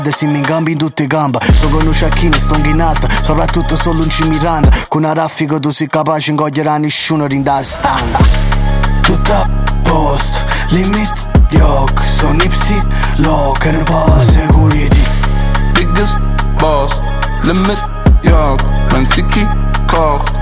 se mi incambi in tutte gamba. Sto con un sciacchino, sto in alta, soprattutto solo un cimiranda. Con una raffica tu sei capace di incogliere a nessuno rinda stanza. Tutto a posto, limit gli occhi, sono ipsi, che ne passa security. Biggest boss, limit gli occhi, non si chi kocht.